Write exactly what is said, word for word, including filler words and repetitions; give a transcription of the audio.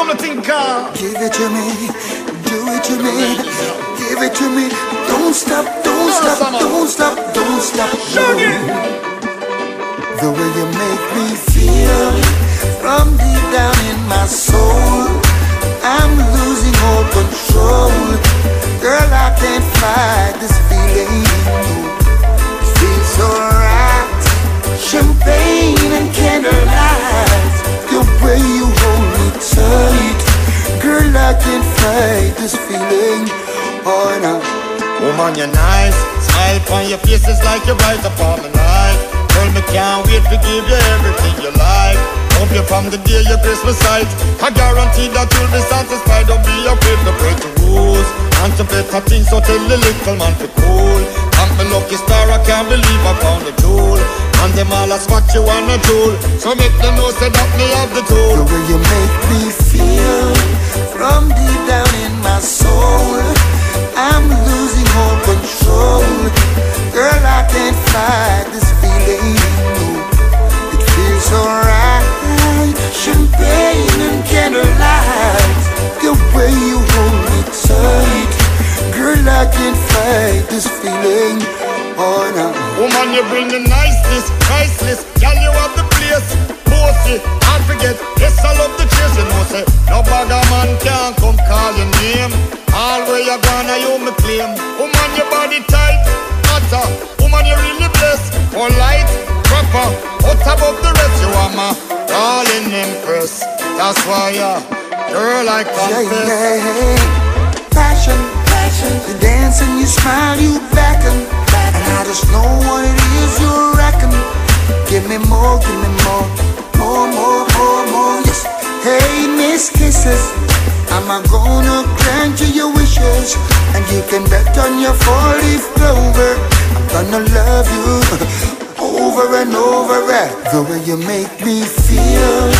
the thing called. Give it to me, do it to me, give it to me. Don't stop, don't stop, don't stop, don't stop. The way you make me feel from deep down in my soul, I'm losing all control. Girl, I can't fight this feeling. It feels so right. Champagne and candlelight, the way you hold me tight. Girl, I can't fight this feeling. Oh no. Woman, you're nice. Smile on your face is like you're right upon my life. Girl, me can't wait to give you everything you like. Hope you from the day your Christmas sight. I guarantee that you'll be satisfied. Don't be afraid to break the rules and to better things, so tell the little man to cool. I'm the lucky star, I can't believe I found a jewel. And them all ask what you wanna do, so make them know say that me have the tool. The way you make me feel from deep down in my soul, I'm losing all control. Girl, I can't fight this feeling. It feels so right. Champagne and candlelight, the way you hold me tight. Girl, I can't fight this feeling. Oh no. Woman, you bring the niceness, priceless. Girl, you have the place. Bossy, I forget. Yes, I love the chase. You know, say no bagger man can't come call your name. All where you gonna, you me claim. Woman, your body tight, matter. Woman, you really blessed. Polite, proper, out above the rest. You are my darling empress. That's why, yeah, girl, I confess. Yeah, yeah. Passion, passion. You dance and you smile, you beckon. And I just know what it is you reckon. Give me more, give me more, more, more, more, more. Yes. Hey, Miss Kisses, I'm gonna grant you your wishes, and you can bet on your four-leaf clover. I'm gonna love you over and over. The way you make me feel